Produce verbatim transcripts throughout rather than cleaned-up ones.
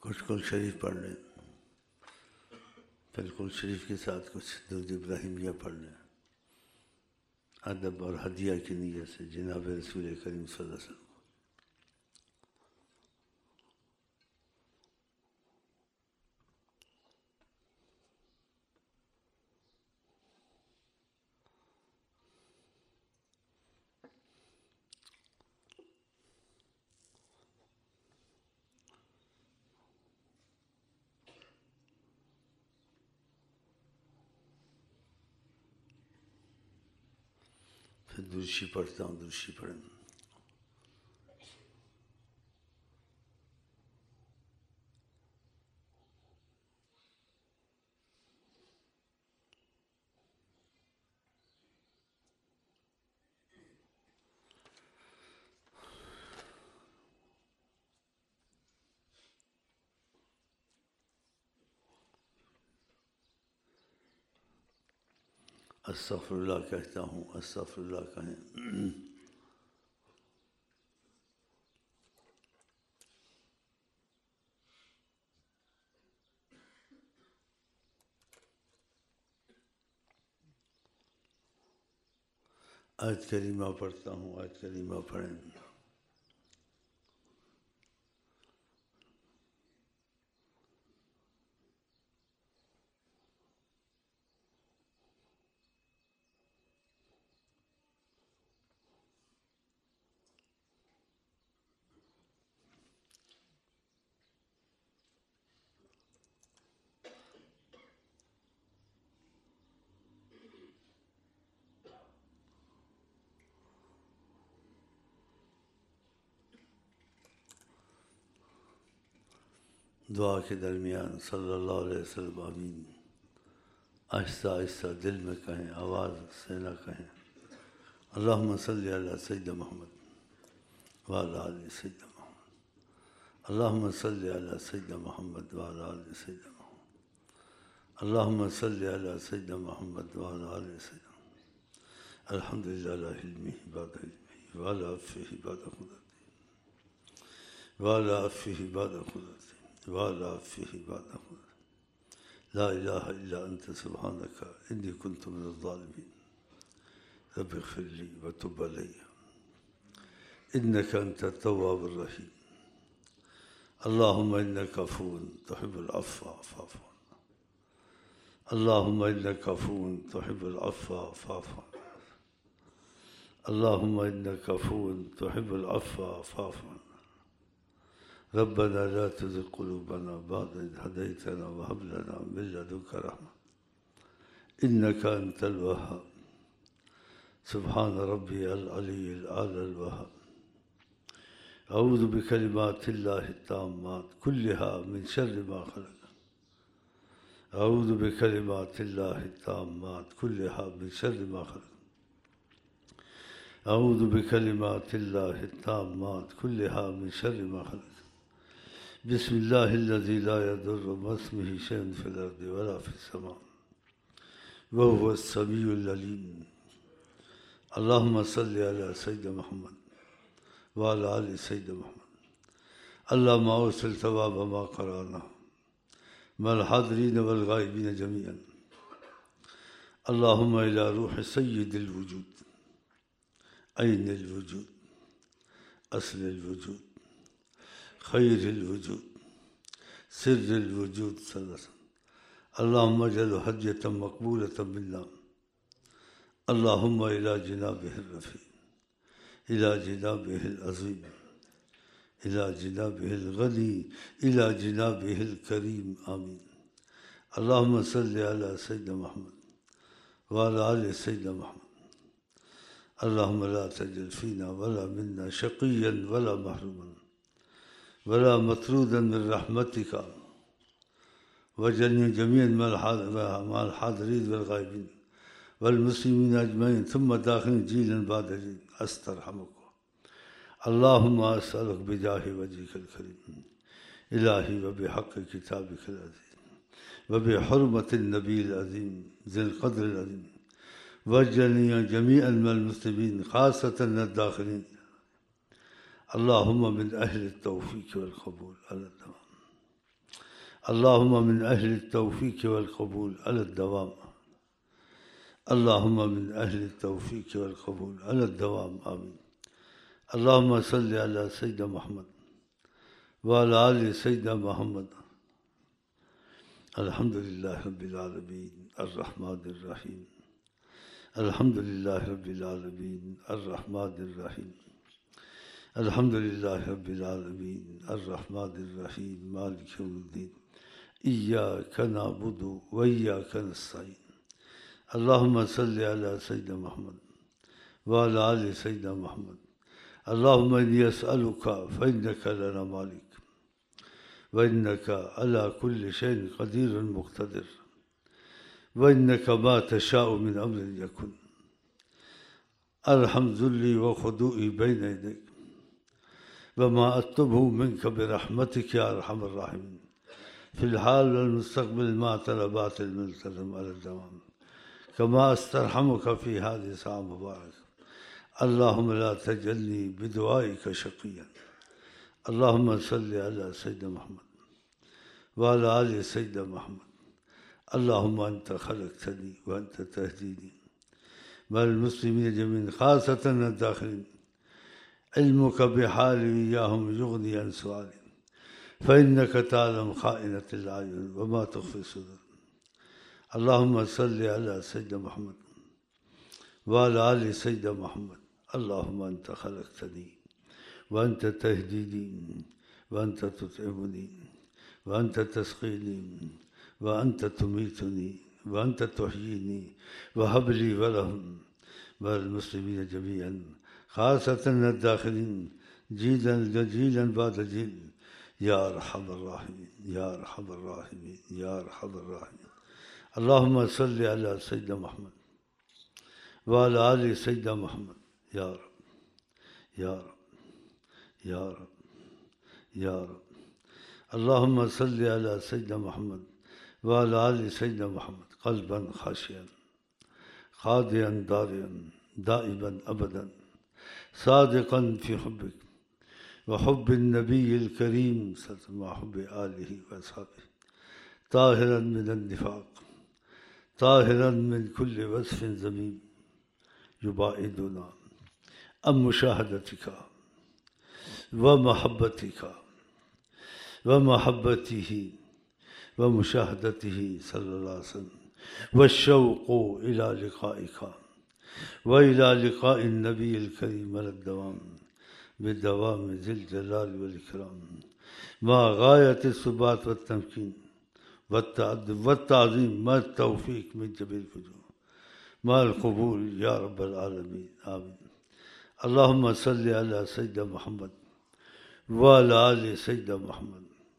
कुछ कुल शरीफ पढ़ लें, फिर कुल शरीफ के साथ कुछ दुरूद इब्राहिमिया पढ़ लें, अदब और हदिया की नीयत से जनाब रसूल करीम सल्लल्लाहु अलैहि वसल्लम। फिर दुरूशी पढ़ता हूँ, दुरूशी पढ़ें। अस्तग़फिरुल्लाह कहता हूँ, अस्तग़फिरुल्लाह कहें। आयत करीमा पढ़ता हूँ, आयत करीमा पढ़ें। दुआ के दरमियान सल्लल्लाहु अलैहि वसल्लम आमीन। आहिस्ता आहिस्ता दिल में कहें, आवाज़ से ना कहें। अल्लाहुम्मा सल्ली अला सय्यिदना मुहम्मद व अला आलि सय्यिदना मुहम्मद। अल्लाहुम्मा सल्ली अला सय्यिदना मुहम्मद व अला आलि सय्यिदना मुहम्मद। अल्लाहुम्मा सल्ली अला सय्यिदना मुहम्मद व अला आलि सय्यिदना मुहम्मद। अल्हम्दुलिल्लाह अला इल्मिही बअदा इल्मिही व अला अफ़्विही बअदा क़ुद्रतिही व अला अफ़्विही बअदा क़ुद्रतिही व अला अफ़्विही बअदा क़ुद्रतिही। ला इलाहा इल्ला अंत सुब्हानका इन्नी कुन्तु मिनज़ ज़ालिमीन। रब्बि इग़फ़िर ली व तुब अलैया इन्नका अंतत तव्वाबुर रहीम। अल्लाहुम्मा इन्नका अफ़ुव्वुन तुहिब्बुल अफ़्वा फ़अफ़ु अन्ना। अल्लाहुम्मा इन्नका अफ़ुव्वुन तुहिब्बुल अफ़्वा फ़अफ़ु अन्ना। अल्लाहुम्मा इन्नका अफ़ुव्वुन तुहिब्बुल अफ़्वा फ़अफ़ु अन्ना। रब्बना ला तुज़िग़ क़ुलूबना बअद इज़ हदैतना व हब लना मिन लदुनका रहमा इन्नका अंतल वह्हाब। सुब्हान रब्बियल अलिय्यिल आलल वह्हाब। अऊज़ु बिकलिमातिल्लाहि त्ताम्मात कुल्लिहा मिन शर्रि मा ख़लक़। अऊज़ु बिकलिमातिल्लाहि त्ताम्मात कुल्लिहा मिन शर्रि मा ख़लक़। अऊज़ु बिकलिमातिल्लाहि त्ताम्मात कुल्लिहा मिन शर्रि मा ख़लक़। बिस्मिल्लाहिल्लज़ी ला यदुर्रु मअ इस्मिही शैअन फ़िल अर्दि वला फ़िस समा व हुवस समीउल अलीम। अल्लाहुम्मा सल्लि अला सय्यिदना मुहम्मद व अला आलि सय्यिदना मुहम्मद। अल्लाहुम्मा अवसिल सवाब मा क़रअना मअल हाज़िरीन वल गाइबीन जमीअन। अल्लाहुम्मा इला रूहि सय्यिदिल वजूद ऐनिल वजूद अस्लिल वजूद खैरिल वजूद सिर्रिल वजूद सल्लल्लाहु। अल्लाहुम्मा अजअलहु हज्जतन मक़बूलतन मिन्ना। अल्लाहुम्मा इला जिनाबिहिर रफ़ी इला जिनाबिहिल अज़ीम इला जिनाबिहिल गनी इला जिनाबिहिल करीम आमीन। अल्लाहुम्मा सल्लि अला सय्यिदना मुहम्मद व अला आलि सय्यिदना मुहम्मद। अल्लाहुम्मा ला तजअल फ़ीना वला मिन्ना शक़िय्यन वला महरूमन वला मतरूदन मिन रहमतिका वजअलनी जमीअन मअल हाज़िरीन वल गाइबीन वल मुस्लिमीन अजमईन सुम्मा दाखिलीन जीलन बाद जील अस्तरहमुका। अल्लाहुम्मा अस्अलुक बिजाहि वजहिकल करीम इलाही व बिहक़्क़ि किताबिकल अज़ीज़ व बिहुरमतिन नबिय्यिल अज़ीम ज़िल क़द्रिल अज़ीम वजअलनी जमीअन मअल मुस्लिमीन ख़ासतन अद-दाखिलीन। अल्लाहुम्मा मिन अहलित तौफ़ीक़ वल क़बूल अला तमाम। اللهم من أهل التوفيق والقبول على الدوام اللهم من أهل التوفيق والقبول على الدوام آمين. اللهم صل على سيدنا محمد وعلى آل سيدنا محمد. الحمد لله رب العالمين الرحمن الرحيم. الحمد لله رب العالمين الرحمن الرحيم. الحمد لله رب العالمين الرحمن الرحيم مالك يوم الدين. إياك نعبد وإياك نستعين. اللهم صل على سيدنا محمد وعلى آل سيدنا محمد. اللهم إني أسألك فإنك لنا مالك وإنك على كل شيء قدير مقتدر وإنك ما تشاء من أمر يكن. أرحم ذلي وخضوعي بين يديك وما أطلبه منك برحمتك يا أرحم الراحمين في الحال والمستقبل مع طلبات الملتزم على الدوام كما أسترحمك في هذه الساعة المباركة. اللهم لا تجلني بدعائك شقيا. اللهم صل على سيدنا محمد وعلى آل سيدنا محمد. اللهم أنت خلقتني وأنت تهديني والمسلمين جميعا خاصة الداخلين. علمك بحالي إياهم يغني عن سؤالي فإنك تعلم خائنة الأعين وما تخفي الصدور. اللهم صل على سيدنا محمد وعلى آل سيدنا محمد. اللهم أنت خلقتني وأنت تهديني وأنت تطعمني وأنت تسقيني وأنت تميتني وأنت تحييني وهب لي ولهم والمسلمين جميعا خاصة الداخلين جيلا جيلا بعد جيل يا أرحم الراحمين يا أرحم الراحمين يا أرحم الراحمين. اللهم صل على سيدنا محمد وعلى آل سيدنا محمد. يا رب يا رب يا رب يا رب. اللهم صل على سيدنا محمد وعلى آل سيدنا محمد قلبا خاشعا خاضعا ضارعا دائما أبدا صادقا في حبك وحب النبي الكريم مع حب آله وأصحابه طاهرا من النفاق طاهرا من كل وصف ذميم يباعدنا عن مشاهدتك ومحبتك ومحبته ومشاهدته صلى الله عليه وسلم والشوق إلى لقائك وإلى لقاء النبي الكريم على الدوام بدوام ذي الجلال والإكرام مع غاية الثبات والتمكين والتأدب والتعظيم مع التوفيق من جميع الوجوه مع القبول يا رب العالمين آمين. اللهم صل على سيدنا محمد وعلى آل سيدنا محمد.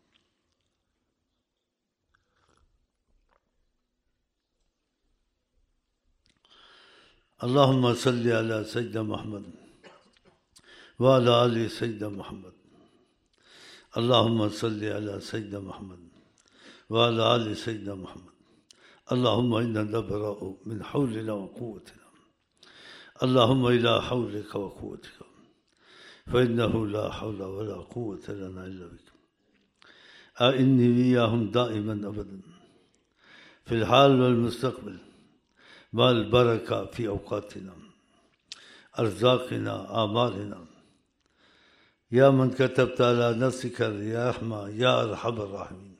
اللهم صل على سيدنا محمد وعلى آل سيدنا محمد. اللهم صل على سيدنا محمد وعلى آل سيدنا محمد. اللهم إنا نبرأ من حولنا وقوتنا اللهم إلى حولك وقوتك فإنه لا حول ولا قوة لنا إلا بك. أعني وإياهم دائما أبدا في الحال والمستقبل مع البركة في أوقاتنا أرزاقنا أعمالنا يا من كتبت على نفسك الرحمة يا أرحم الراحمين.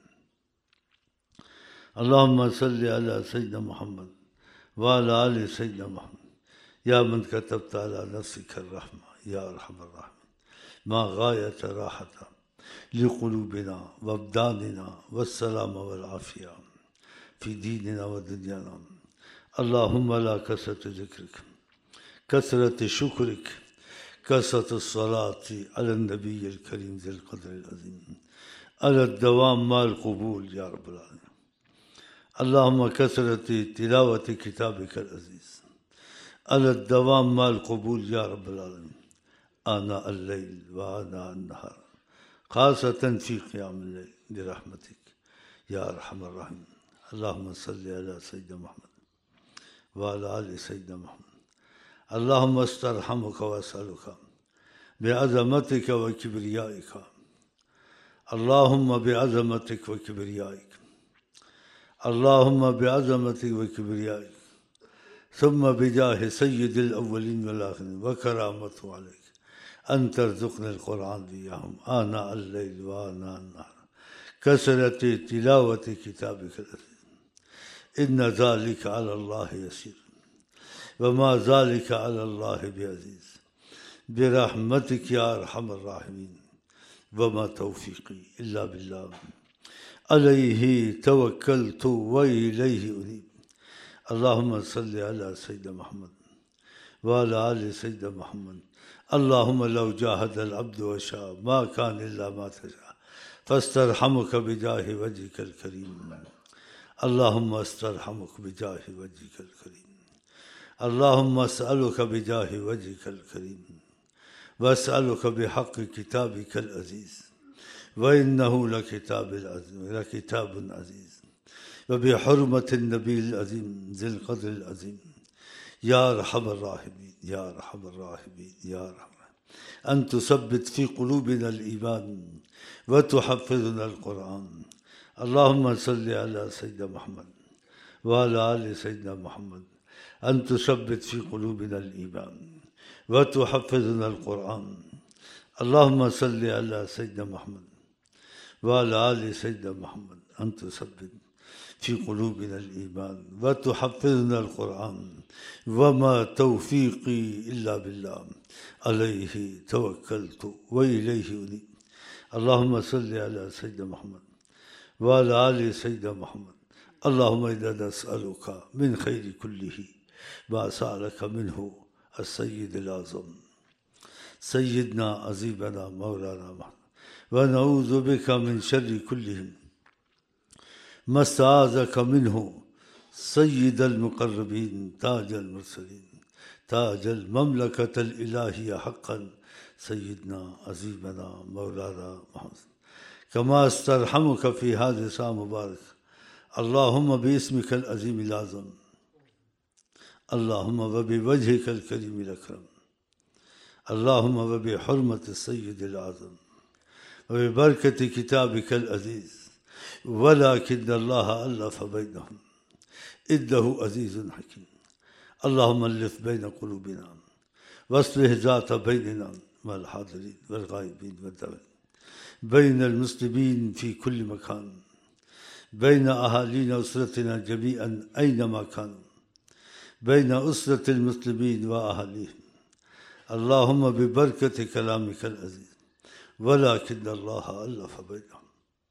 اللهم صل على سيدنا محمد وعلى آل سيدنا محمد يا من كتبت على نفسك الرحمة يا أرحم الراحمين ما غاية راحة لقلوبنا وأبداننا والسلام والعافية في ديننا ودنيانا. اللهم لا كثرة ذكرك كثرة شكرك كثرة الصلاة على النبي الكريم ذي القدر العظيم على الدوام مع القبول يا رب العالمين. اللهم كثرة تلاوة كتابك العزيز على الدوام مع القبول يا رب العالمين آناء الليل وآناء النهار خاصة في قيام الليل برحمتك يا أرحم الراحمين. اللهم صل على سيدنا محمد وعلى آل سيدنا محمد. اللهم استرحمك وأسألك بعظمتك وكبريائك اللهم بعظمتك وكبريائك اللهم بعظمتك وكبريائك ثم بجاه سيد الأولين والآخرين وكرامته عليك أن ترزقنا القرآن إياهم آناء الليل وآناء النهار كثرة تلاوة كتابك العزيز إن ذلك على الله يسير وما ذلك على الله بعزيز برحمتك يا أرحم الراحمين وما توفيقي إلا بالله عليه توكلت وإليه أنيب اللهم صل على سيدنا محمد وعلى آل سيدنا محمد اللهم لو جاهد العبد وشاء ما كان إلا ما تشاء فاسترحمك بجاه وجهك الكريم اللهم استرحمك بجاه وجهك الكريم اللهم أسألك بجاه وجهك الكريم وأسألك بحق كتابك العزيز وإنه لكتاب العزيز لكتاب عزيز وبحرمة النبي العظيم ذي القدر العظيم يا أرحم الراحمين يا أرحم الراحمين يا أرحم أن تثبت في قلوبنا الإيمان وتحفظنا القرآن اللهم صل على سيدنا محمد وعلى آل سيدنا محمد أن تثبت في قلوبنا الإيمان وتحفظنا القرآن اللهم صل على سيدنا محمد وعلى آل سيدنا محمد أن تثبت في قلوبنا الإيمان وتحفظنا القرآن وما توفيقي إلا بالله عليه توكلت وإليه أنيب اللهم صل على سيدنا محمد وعلى آل سيدنا محمد اللهم إنا نسألك من خير كله ما سألك منه السيد الأعظم سيدنا عزيزنا مولانا محمد ونعوذ بك من شر كلهم ما استعاذك منه سيد المقربين تاج المرسلين تاج المملكة الإلهية حقا سيدنا عزيزنا مولانا محمد كما استرحمك في هذه الساعة المباركة اللهم باسمك العظيم الأعظم اللهم وبوجهك الكريم الأكرم اللهم وبحرمة السيد الأعظم وببركة كتابك العزيز ولكن الله ألف بينهم إنه عزيز حكيم اللهم ألف بين قلوبنا واصلح ذات بيننا مع الحاضرين والغائبين والدارين بين المسلمين في كل مكان بين أهالينا أسرتنا جميعا أينما كانوا بين أسرة المسلمين وأهاليهم اللهم ببركة كلامك العزيز ولكن الله ألف بينهم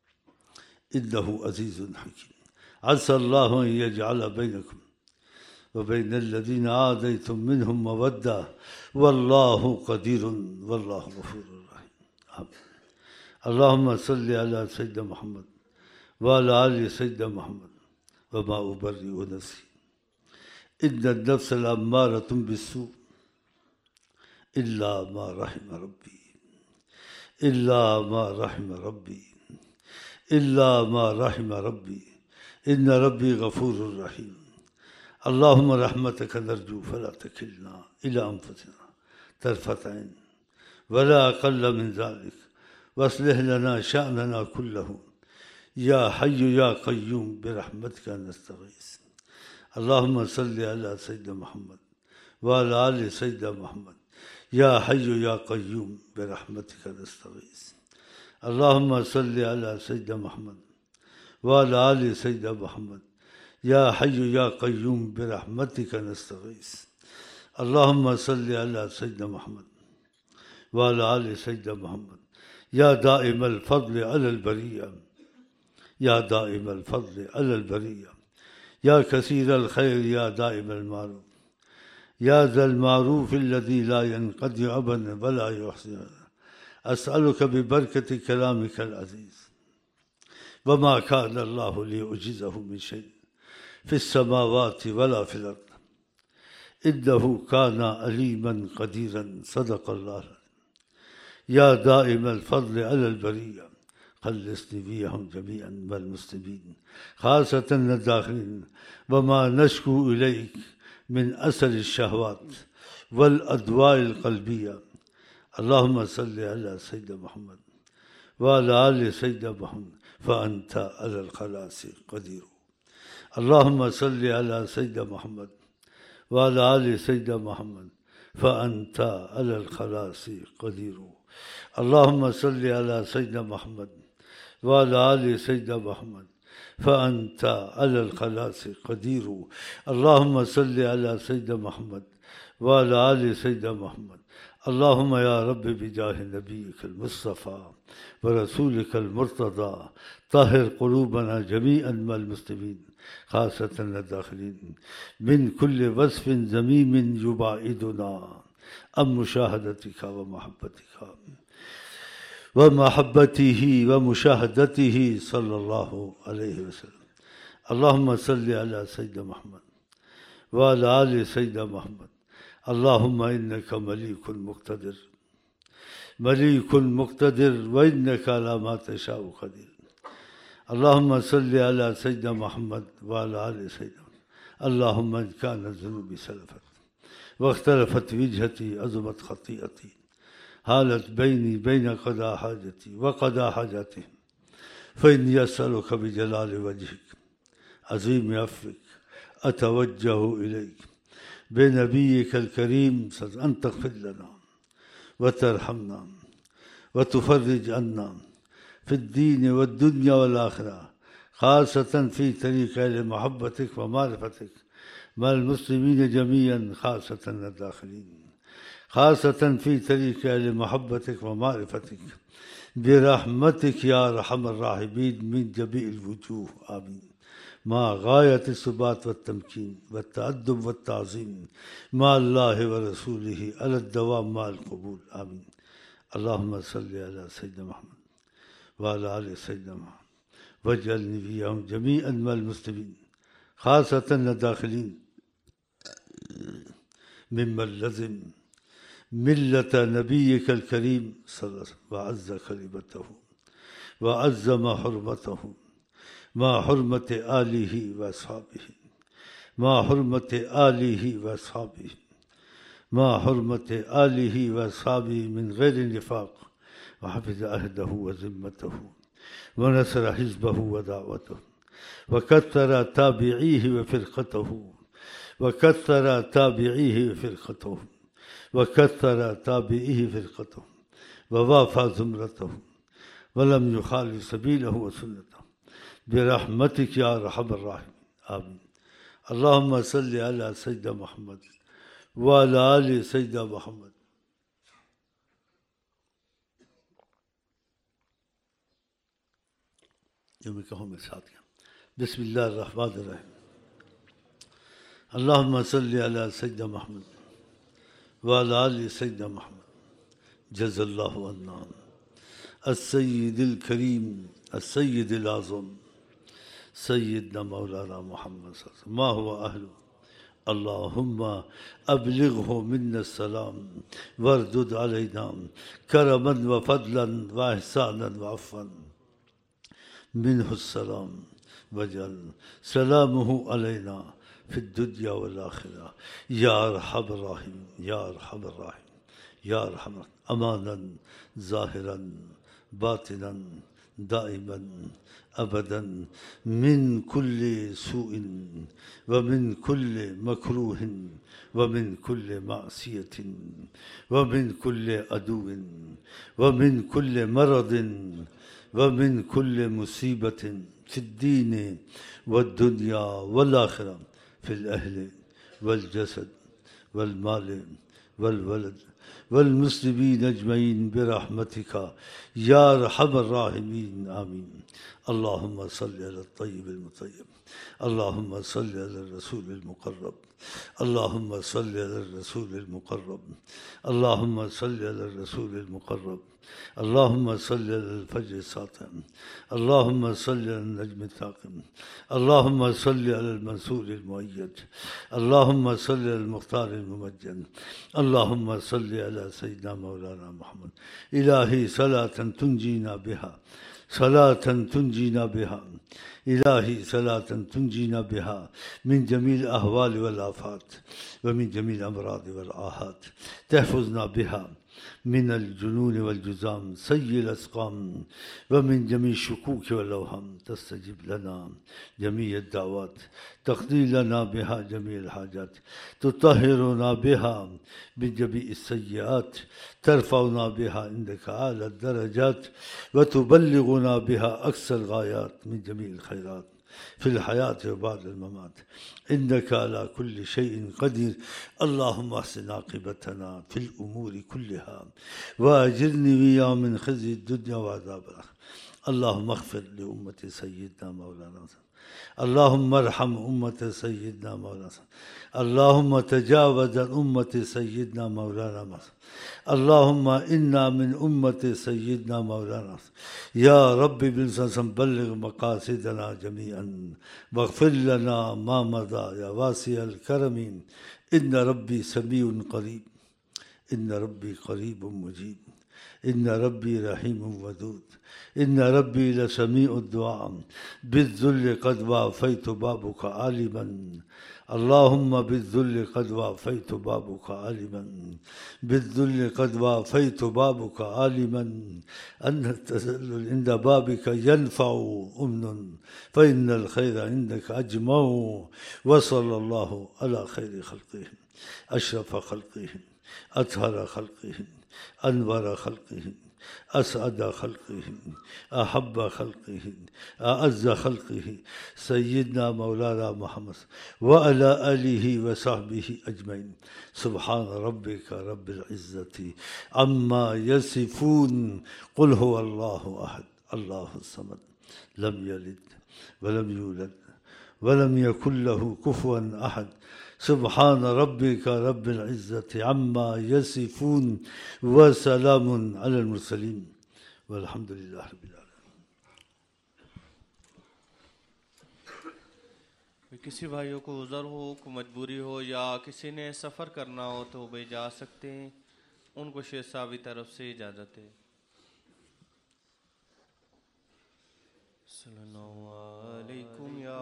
إنه عزيز حكيم عسى الله أن يجعل بينكم وبين الذين عاديتم منهم مودة والله قدير والله غفور رحيم آمين. اللهم صل على سيدنا محمد وعلى آل سيدنا محمد وما أبرئ نفسي إن النفس الأمارة بالسوء إلا ما رحم ربي إلا ما رحم ربي إلا ما رحم ربي إن ربي غفور رحيم اللهم رحمتك نرجو فلا تكلنا إلى أنفسنا طرفة عين ولا أقل من ذلك واصلح لنا شأننا كله يا حي يا قيوم برحمتك نستغيث اللهم صل على سيدنا محمد وعلى آل سيدنا محمد يا حي يا قيوم برحمتك نستغيث اللهم صل على سيدنا محمد وعلى آل سيدنا محمد يا حي يا قيوم برحمتك نستغيث اللهم صل على سيدنا محمد وعلى آل سيدنا محمد يا دائم الفضل على البرية يا دائم الفضل على البرية يا كثير الخير يا دائم المعروف يا ذا المعروف الذي لا ينقضي أبدا ولا يحصي أسألك ببركة كلامك العزيز وما كان الله ليعجزه من شيء في السماوات ولا في الأرض إنه كان عليما قديرا صدق الله يا دائم الفضل على البرية خلصني بيهم جميعا والمسلمين خاصة الداخلين وما نشكو إليك من أثر الشهوات والأدواء القلبية اللهم صل على سيدنا محمد वाला आले सैयदना मोहम्मद फ़अन्ता अलल खलासी क़दीर। अल्लाहुम्मा सल्लि अला सैयदना मोहम्मद वाला आले सैयदना मोहम्मद फ़अन्ता अलल खलासी क़दीर। अल्लाहुम्मा सल्लि अला सैयदना मोहम्मद वाला आले सैयदना मोहम्मद फ़अन्ता अलल खलासी क़दीर। अल्लाहुम्मा सल्लि अला सैयदना मोहम्मद वाला आले सैयदना मोहम्मद। अल्लाहुम्मा या रब्बि बिजाहि नबिय्यिकल मुस्तफ़ा व रसूलिकल मुर्तज़ा ताहिर क़ुलूबना जमीअन मल मुस्लिमीन ख़ासतन दाखिलीन मिन कुल्लि वस्फ़िन ज़मीमिन युबाइदुना अम मुशाहदतिका व महब्बतिका व महब्बतिही व मुशाहदतिही सल्लल्लाहु अलैहि वसल्लम। अल्लाहुम्मा सल्लि अला सय्यिदना मुहम्मद व अला आलि सय्यिदना मुहम्मद। अल्लाहुम्मा इन्नका मलीकुन मुक़्तदिर मलीकुन मुक़्तदिर व इन्नका अला मा तशाउ क़दीर। अल्लाहुम्मा सल्लि अला सय्यिदना मुहम्मद व अला आलि सय्यिदना। अल्लाहुम्मा इन कान ज़ुनूबी सलफ़त वख्तलफ़त विजहती अज़मत ख़तीअती हालत बैनी बैन क़दा हाजती व क़दा हाजती फ़इन्नी अस्अलुका बिजलालि वजहिक अज़ीम अफ़्विक अतवज्जहु इलैक बेनबिय्यिकल करीम अन तग़फ़िर लना व तरहमना व तुफ़र्रिज अन्ना फ़िद्दीन वद्दुन्या वल आख़िरा ख़ासतन फ़ी तरीक़ अहल महब्बतिक व मारिफ़तिक मल मुस्लिमीन जमीअन ख़ासतन दाखिलीन ख़ासतन फ़ी तरीक़ अहल महब्बतिक व मारिफ़तिक बिरहमतिक या अरहमर राहिमीन मिन जमीइल वुजूह आमीन। मा गायत सुबात व तमकीन व तअद्दुब व ताज़ीम मा अल्लाहि व रसूलिही अला दवाम माल क़बूल आमीन। अल्लाहुम्मा सल्लि अला सय्यिदना मुहम्मद व अला आलि सय्यिदना मुहम्मद वजअलनी वियहुम जमीअन मल मुस्लिमीन ख़ासतन दाखिलीन मिम्मन लज़िम मिल्लत नबिय्यिकल करीम सल्लल्लाहु व अज़्ज़ कलिमतहु व अज़्ज़म हुर्मतहु मा हुर्मति आलिही व अस्हाबिही मा हुर्मति आलिही व अस्हाबिही मा हुर्मति आलिही व अस्हाबिही मिन गैरि निफ़ाक़ व हफ़िज़ अहदहु व ज़िम्मतहु व नसर हिज़्बहु व दावतहु व कत्थर ताबिईही व फ़िरक़तहु व कत्थर ताबिईही व फ़िरक़तहु व कत्थर ताबिईही फ़िरक़तहु व वाफ़ा ज़ुमरतहु व लम युख़ालिफ़ सबीलहु व सुन्नतहु बिरहमतिक या अरहमर राहिमीन आमीन। अल्लाहुम्मा सल्लि अला सय्यिदना मुहम्मद व अला आलि सय्यिदना मुहम्मद। जो मैं कहूँ मेरे साथ क्या बिस्मिल्लाहिर रहमानिर रहीम। अल्लाहुम्मा सल्लि अला सय्यिदना मुहम्मद व अला आलि सय्यिदना मुहम्मद। जज़ल्लाहु अन्ना अस्सय्यिदिल करीम अस्सय्यिदिल आज़म सय्यिदना मौलाना मुहम्मद सल्लल्लाहु अलैहि वसल्लम मा हुवा अहलु। अल्लाहुम्मा अब्लिग़हु मिन्ना सलाम वरदुद अलैना करमन व फ़ज़लन व इहसानन व अफ़्वन मिन्हु सलाम वजअल सलामुहु अलैना फ़िद दुन्या वल आख़िरा या अरहमर राहिमीन या अरहमर राहिमीन या अरहमर अमानन ज़ाहिरन बातिनन दाइमन अबदन मिन कुल्लि सूइन व मिन कुल्लि मकरूहिन व मिन कुल्लि मासियतिन व मिन कुल्लि अदुविन व मिन कुल्लि मरदिन व मिन कुल्लि मुसीबतिन फ़िद्दीन वद्दुन्या वल आख़िरा फ़िल अहलि वल जसद वल माल वल वलद वल मुस्लिमीन अजमईन बिरहमतिका या अरहमर राहिमीन आमीन। अल्लाहुम्मा सल्लि अला तय्यिबिल मुतय्यब। अल्लाहुम्मा सल्लि अला रसूलिल मुक़र्रब। अल्लाहुम्मा सल्लि अला रसूलिल मुक़र्रब। अल्लाहुम्मा सल्लि अला रसूलिल मुक़र्रब। अल्लाहुम्मा सल्लि अलल फ़ज्र सातिअ। अल्लाहुम्मा सल्लि अलन नज्मि साक़िम। अल्लाहुम्मा सल्लि अलल मंसूरिल मुअय्यद। अल्लाहुम्मा सल्लि अलल मुख़्तारिल मुमज्जद। अल्लाहुम्मा सल्लि अला सय्यिदिना मौलाना मुहम्मद। इलाही सलातन तुंजीना बिहा सलातन तुंजीना बिहा इलाही सलातन तुंजीना बिहा मिन जमील अहवाल वल आफ़ात व मिन जमील अमराद वल आहात तहफ़ुज़ना बिहा मिनल जुनून वल जुज़ाम सय्यिल अस्क़ाम व मिन जमी शुकूक वल अवहाम तस्तजिब लना जमीअद दावत तक़दी लना बिहा जमीअल हाजत तुतहिरुना बिहा मिन जमीइस सय्यात तरफ़उना बिहा इंदका आला दरजात व तुबल्लिगुना बिहा अक़सल गायात मिन जमीइल खैरात फिल हयात व बादल ममात इन्नका अला कुल्लि शैइन क़दीर अल्लाहुम्मा अहसिन आक़िबतना फिल उमूरि कुल्लिहा व अजिरनी बिहा मिन ख़िज़्यि दुन्या व अज़ाबिल आख़िरह अल्लाहुम्मा अग़फ़िर लि उम्मति सय्यिदना मौलाना अल्लाहुम्मा अरहम उम्मत सय्यिदना मौलाना अल्लाहुम्मा तजावज़ अन उम्मति सय्यिदना मौलाना अल्लाहुम्मा इन्ना मिन उम्मति सय्यिदना मौलाना या रब्बि बिलसम बल्लिग़ मक़ासिदना जमीअन वग़फ़िर लना मा मज़ा या वासिअल करमी इन्न रब्बी समीउन क़रीब इन्न रब्बी क़रीबुम मुजीब इन्न रब्बी रहीमुन वदूद इन्न रब्बी लसमीउद दुआ बिज़्ज़ुल्लि क़द वाफ़ैतु बाबुका आलिमन अल्लाहुम्मा बिज़्ज़ुल्लि क़द वाफ़ैतु बाबुका आलिमन बिज़्ज़ुल्लि क़द वाफ़ैतु बाबुका आलिमन अन्न तज़ल्लुल इंद बाबिका यनफ़उ उम्नुन फ़इन्नल ख़ैरा इंदका अजमउ व सल्लल्लाहु अला ख़ैरि ख़ल्क़िहि अशरफ़ ख़ल्क़िहि अतहर ख़ल्क़िहि अनवर ख़ल्क़िहि असअद ख़ल्क़िहि अहब्ब ख़ल्क़िहि अअज़्ज़ ख़ल्क़िहि सय्यिदना मौलाना मुहम्मद व अला आलिहि व सहबिहि अजमईन सुब्हान रब्बिका रब्बिल इज़्ज़ति अम्मा यसिफ़ून क़ुल हुवल्लाहु अहद अल्लाहुस समद लम यलिद व लम यूलद व लम यकुल लहू कुफ़ुवन अहद सुब्हान रब्बिका रब्बिल इज़्ज़ति अम्मा यसिफ़ून व सलामुन अलल मुरसलीन वल्हम्दुलिल्लाहि रब्बिल आलमीन। किसी भाइयों को उज़र हो, को मजबूरी हो या किसी ने सफ़र करना हो तो वे जा सकते हैं, उनको शेख साहब की तरफ से इजाज़त है। सल्लल्लाहु अलैकुम या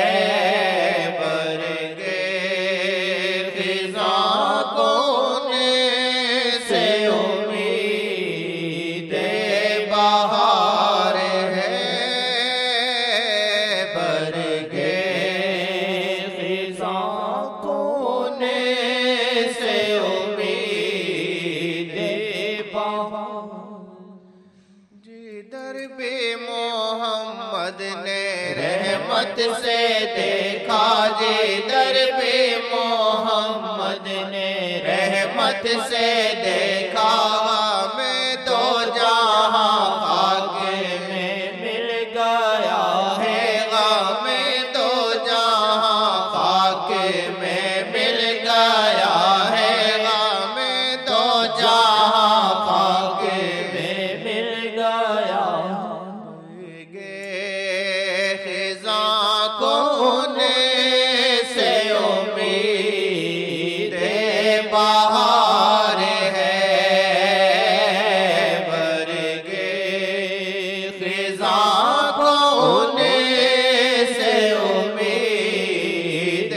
को ने रहमत से देखा जी दर पे मोहम्मद ने रहमत से देखा मैं तो जहाँ खाके में मिल गया है मैं तो जहाँ खाके में मिल गया है मैं तो जहाँ खाके में मिल गया गे खिज़ा कोने से उम्मीद बहार है बरगे खिज़ा कोने से उम्मीद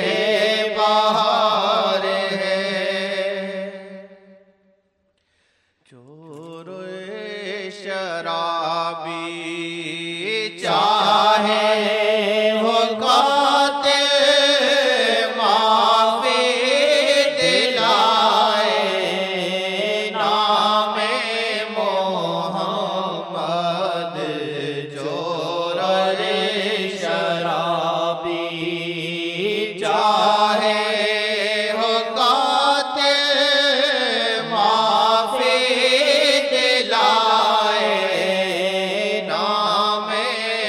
बहार है चोर शराबी चाहे हो कातिल माफी दिलाए नामे मोहम्मद चोर शराबी चाहे हो कातिल माफी दिलाए नामे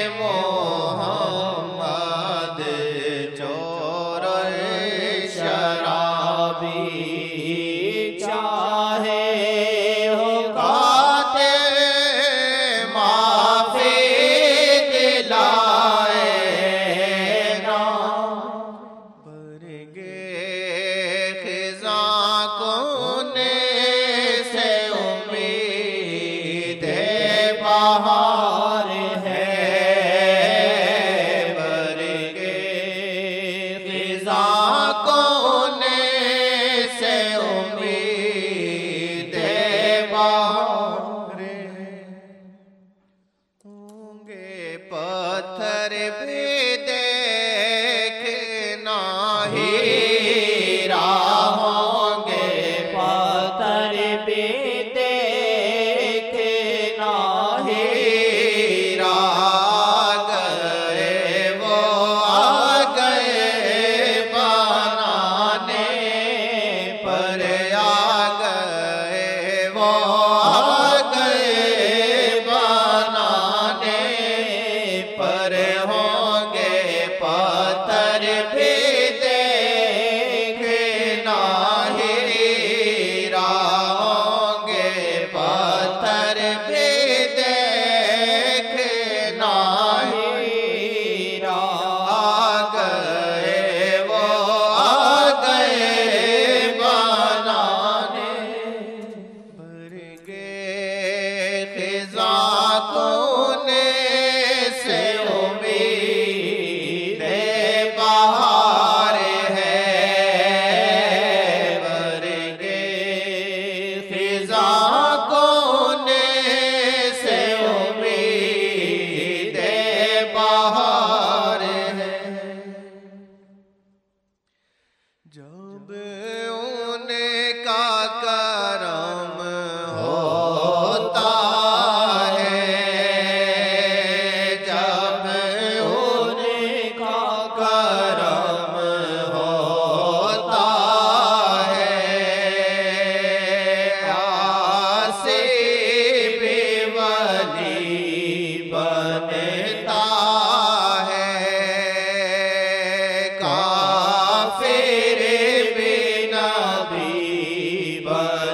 मोहम्मद चोर शराबी चाहे हो कातिल माफी दिलाए नाम बरगे खिज़ा कोने से उम्मीद बहार है बरगे खिज़ा कोने से उम्मीद बहार है होंगे पत्थर भी देखना हीरा होंगे पत्थर भी देखना हीरा गए वो आ गए बनाने पर आ गए वो आ गए बनाने पर होंगे पत्थर भी देखना हीरा होंगे पत्थर भी देखना हीरा आ गए वो आ गए बनाने बरगे खिज़ा कोने से उम्मीद बहार है बरगे खिज़ा कोने से उम्मीद बहार है जब उनका करम होता है जब उनका करम होता है आसे बेवली बनता है काफिर बिना भी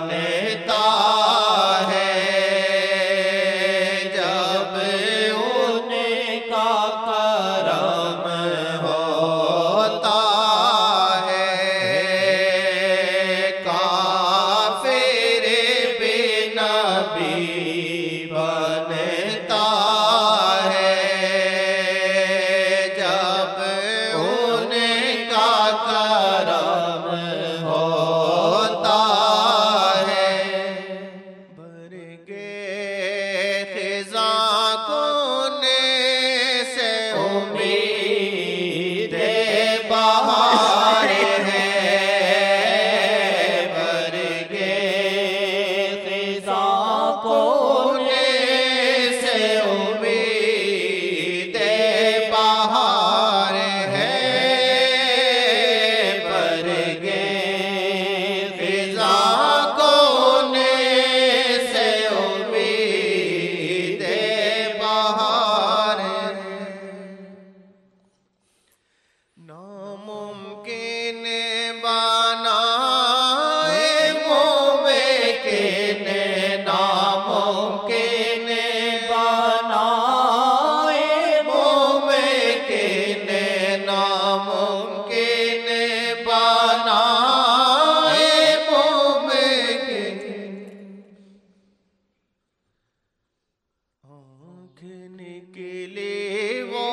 निकले वो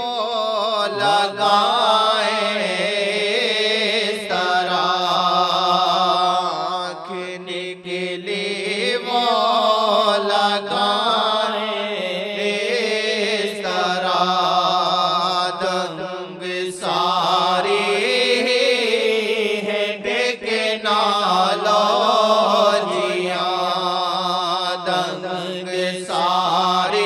लगाए सरा, आँख निकले वो लगाए सरा, दंग सारे है टेके नालो जिया, दंग सारे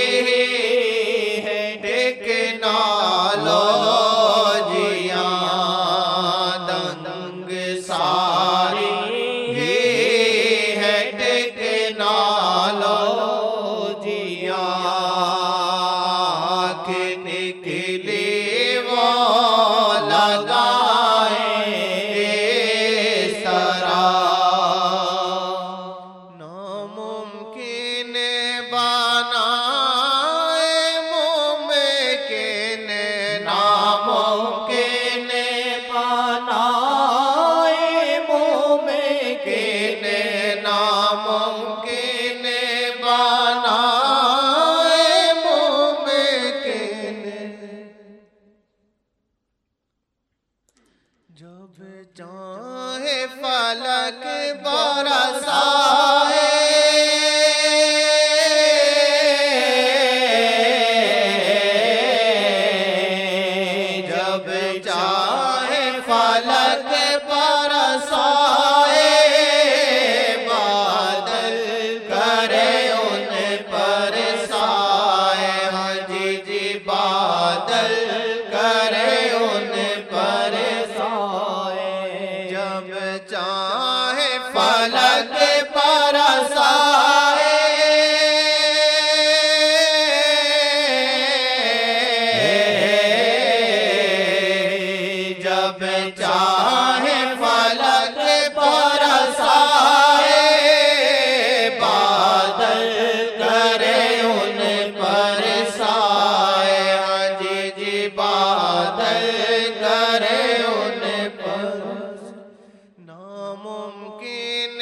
जब चाहे फलक बरसाए, जब चाहे फलक बरसाए, बादल करे उन पर साए, हाँ जी जी बादल करे उन पर जब चाहे फलक बरसाए, जब चाहे फलक बरसाए, बादल करे उन पर साए, हाँ जी जी बादल करे उन पर नामुमकिन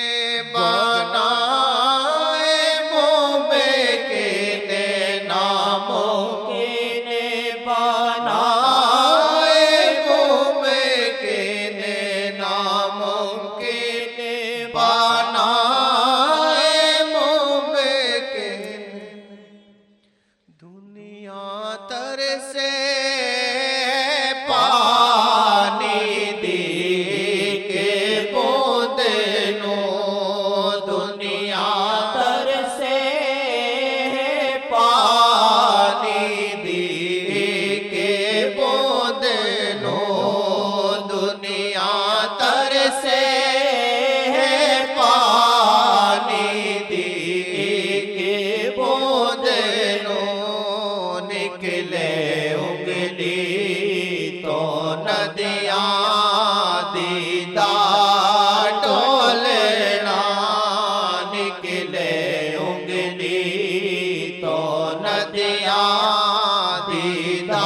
बनाए मुमकिन, नामुमकिन बनाए मुमकिन, नामुमकिन बनाए मुमकिन, दुनिया तर से पानी दी के बूंद नो, दुनिया तर से पानी दी के बूंद नो, दुनिया तर से पानी दी के बूंद नो, निकले उंगली तो नदियाँ दीदा टोलना, निकले उंगली तो नदियाँ दीदा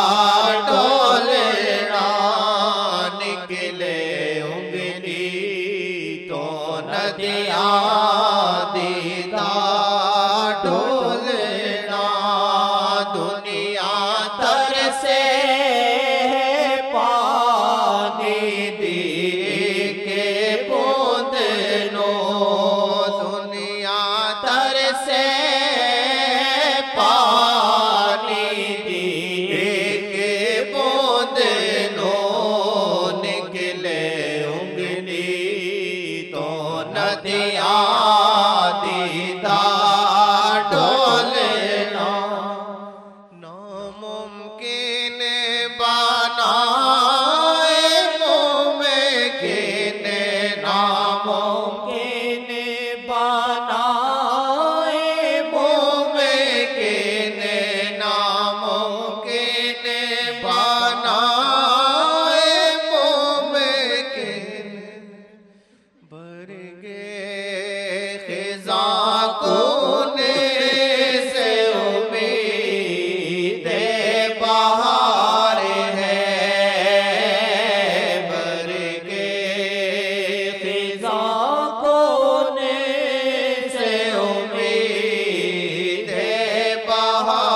टोलना, निकले उंगली तो नदियाँ दीदा टोलना, दुनिया तर से पानी दी के बूंद नो, दुनिया तर से पानी दी के बूंद नो, निकले उंगली तो नदियाँ दीदा डोलना, नामुमकिन बनाए मुमकिन, नामुमकिन बनाए मुमकिन, नामुमकिन बनाए मुमकिन, बरगे खिज़ा कोने से उम्मीद बहार है, बरगे खिज़ा कोने से उम्मीद बहार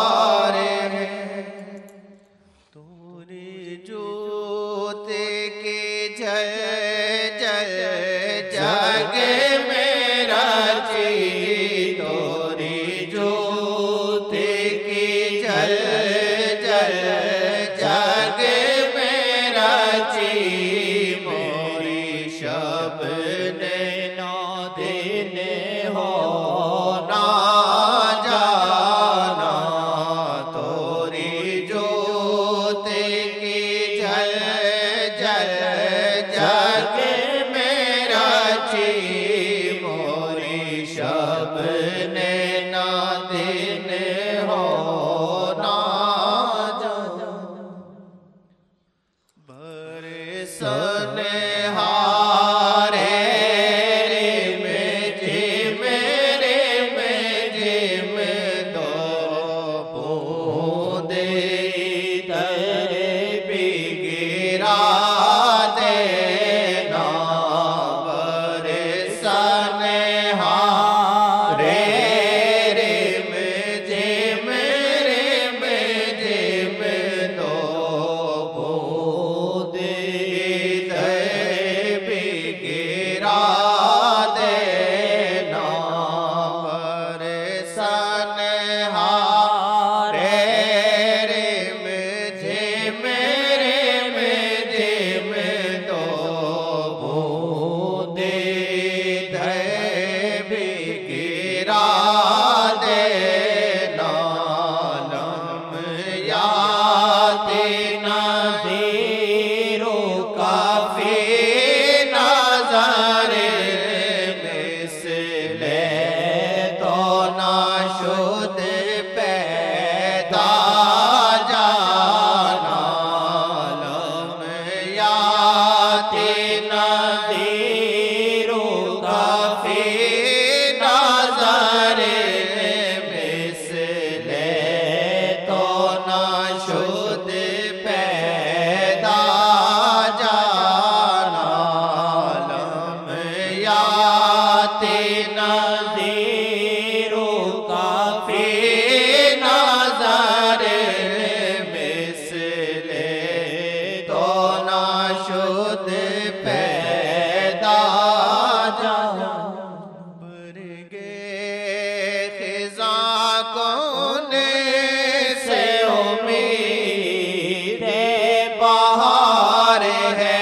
याते नज़ीरों का फी नज़र मिसले तो नाशुद पैदा जा बरगे खिज़ा कोने से उम्मीद बहार है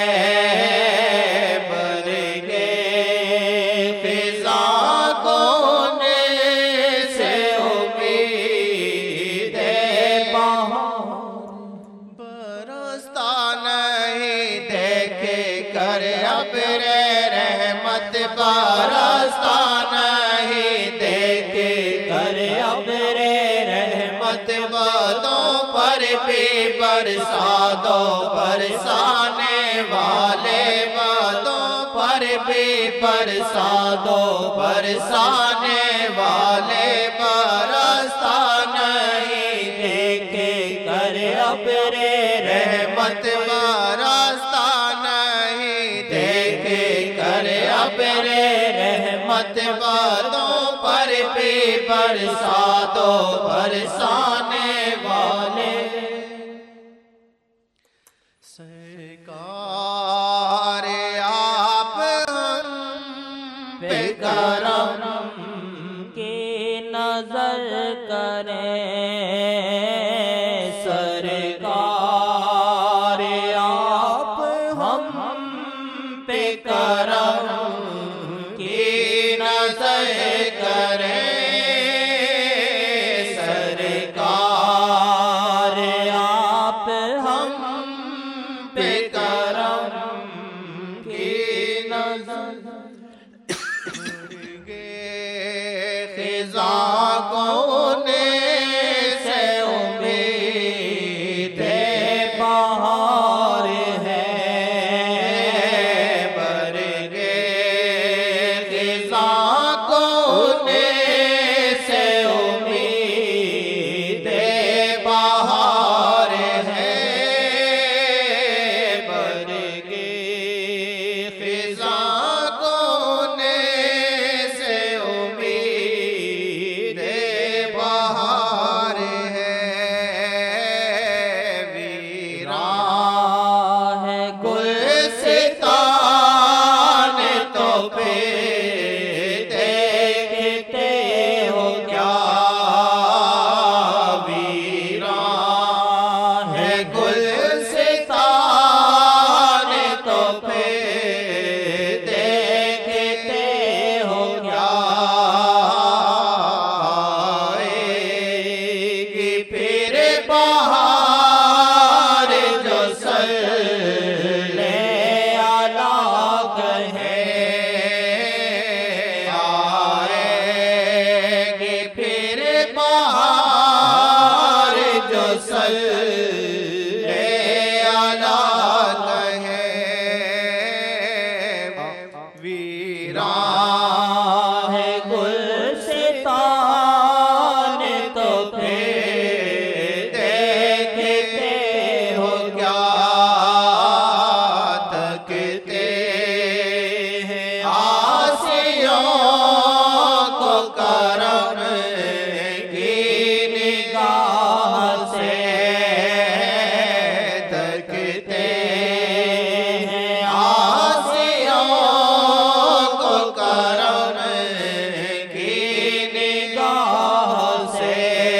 बरगे खिज़ा कोने से उम्मीद बहार बरसता नहीं देखे कर अब्रे रहमत बरसता नहीं देखे कर अब्रे रहमत बादों पर भी बरसा दो बरसाने वाले बादों पर भी बरसा दो बरसाने वाले बरसता नहीं देखे कर अब्रे रहमत बरसता नहीं देखे कर अब्रे रहमत बादों पर भी बरसा दो बरसाने वाले सरकार आप हम पे करम की नजर करें सरकार आप हम पे करम की नजर करें सरकार आप हम पे करम की नजर खिज़ा कोने से उम्मीद बहार है बरगे खिज़ा कोने से उम्मीद बहार है बरगे खिज़ा कोने से उम्मीद बहार है वीरा है गुलसितान तो पे देखते हो क्या वीरा है गुलसितान तो पे देखते हो क्या आएगी फिर बहार जो सल्ले आला कहे आएगी फिर बहार जो सल्ले आला कहे वीरा है गुलसितान तो पे देखते हो क्या तकते हैं आसियों को करम की निगाह से तकते हैं आसियों को करम की निगाह से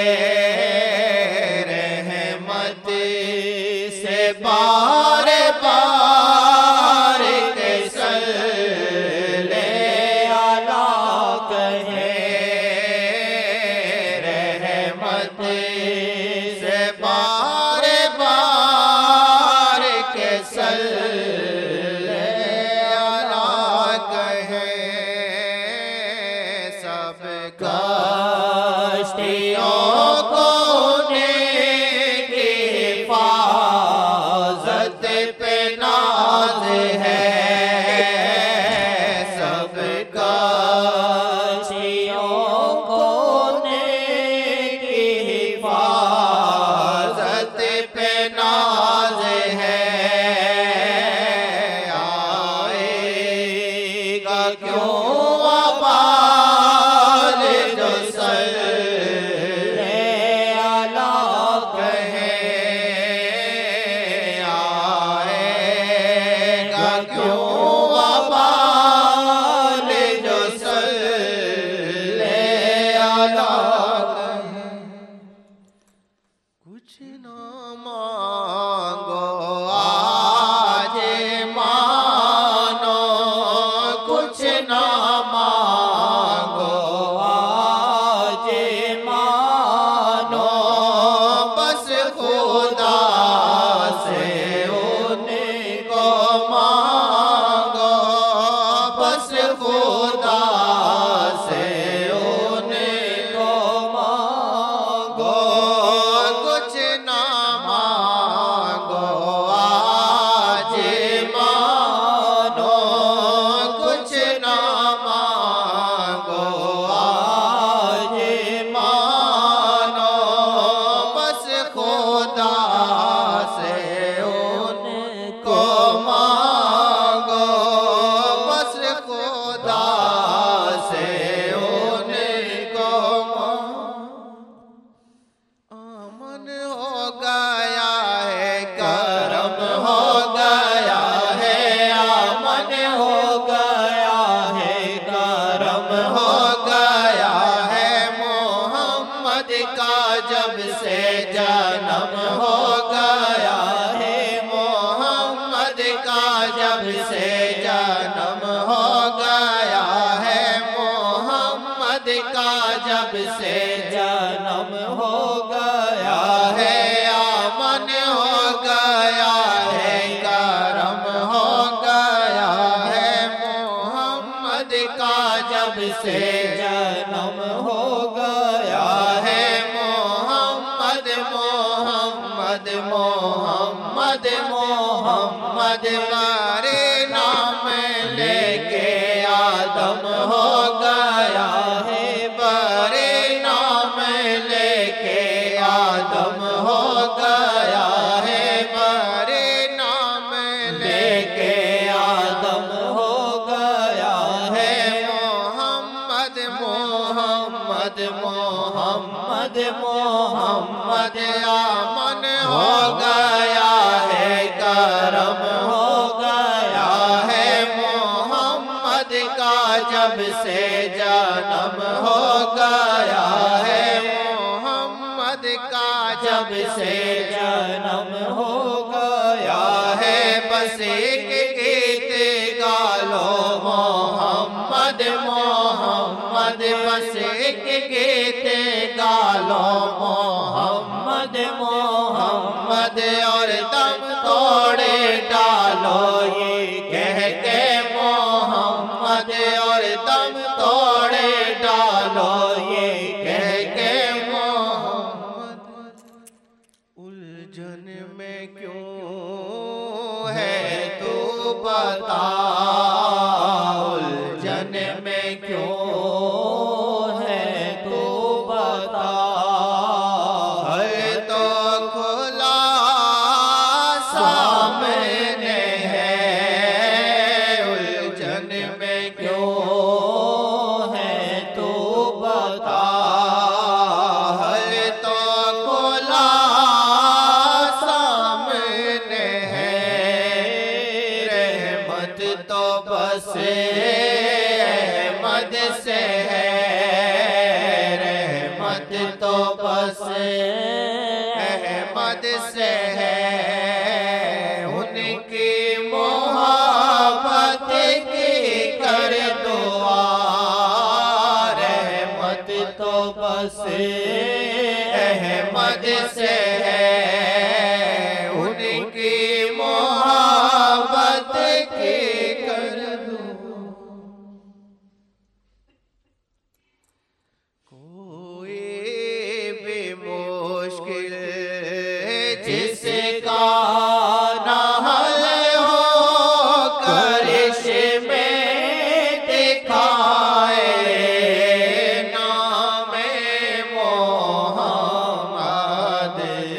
रहमत से बार बार के सल्ले आला कहे रहमत से बार बार के सल्ले आला कहे सब कश्तियों को की हिफाजत पे नाज है सब कश्तियों को की हिफाजत पे नाज है आएगा क्यों आबाद जो सल्ले अला कहे आएगा क्यों आबाद जो सल्ले अला कहे। कुछ ना मांगो आज मानो, कुछ ना मांगो आज मानो, बस खुदा से उनको मांगो, बस खुदा से उनको मांगो। कुछ ना मांगो आज मानो, कुछ ना मांगो आज मानो, बस खुदा से उनको मांगो, बस खुदा से उनको मांगो। आमन हो गया है करम हो गया है, आमन हो गया है करम हो गया है। मोहम्मद का जब से जन्म हो गया है, मोहम्मद का जब से जन्म हो गया है, मोहम्मद का जब से जन्म हो गया है। आमन हो गया है करम हो गया है, मोहम्मद का जब से जन्म हो गया है। मोहम्मद मोहम्मद मोहम्मद मोहम्मद बारे नाम लेके आदम हो गया है, बारे नाम लेके आदम हो गया है, बारे नाम लेके आदम हो गया है। मोहम्मद मोहम्मद मोहम्मद मोहम्मद आमन हो गया है करम हो गया है। मोहम्मद का जब से जन्म हो गया है, मोहम्मद का जब से जन्म हो गया है। बस एक गीत गा लो मोहम्मद मोहम्मद, बस एक गीत गा लो मोहम्मद मोहम्मद, और दम तोड़े डालो ये कह के मोहम्मद, और दम तोड़े डालो ये कह के मोहम्मद। उलझन में क्यों है तू बता, उलझन में क्यों है तू बता। है तो खुला सामने है, उलझन में क्यों है तू बता। है तो खुला सामने है, रहमत तो बस अहमद से है, रहमत तो बस अहमद से है। उनकी मोहब्बत की कर दुआ, रहमत तो बस अहमद से है। उनकी मोहब्बत की कर दुआ। कोई भी मुश्किल जिसका ना हल हो, करिश में दिखाए नाम मोहम्मद।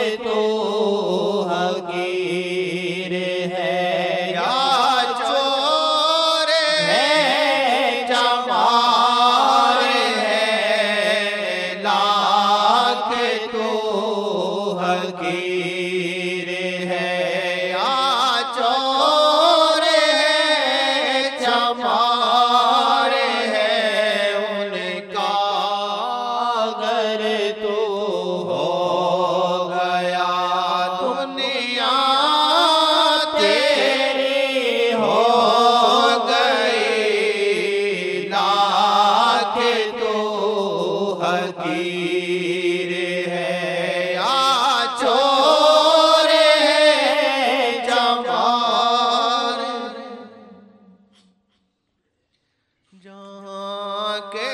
तो हकीर है या चोर है चमार है लाख तो हकीर है या चोर है चमार है उनका अगर तो हो गया दुनिया तेरी हो गई लाख तो हकीर है या चोर है चमार जहाँ के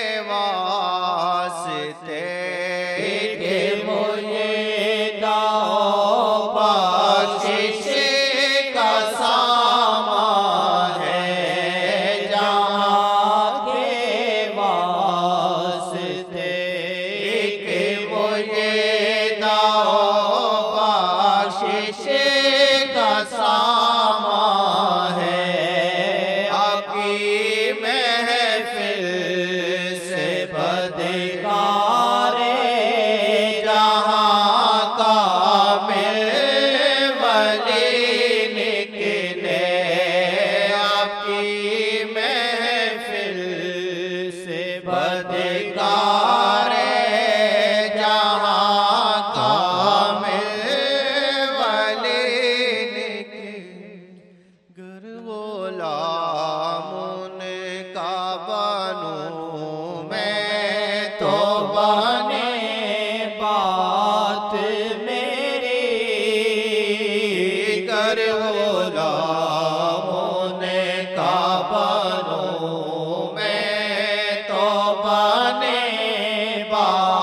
वास्ते के मुझे दाओ बख्शिश का सामान है जहाँ के वास्ते के मुझे दाओ बख्शिश का सामान है आपकी महफिल से बदकारे जहाँ कामिल वली निकले आपकी महफिल से बदकार जहाँ कामिल वली निकले गर गुलाम उनका बनूं मैं तो बने बात मेरी कर गुलाम का बनूं मैं तो बने बात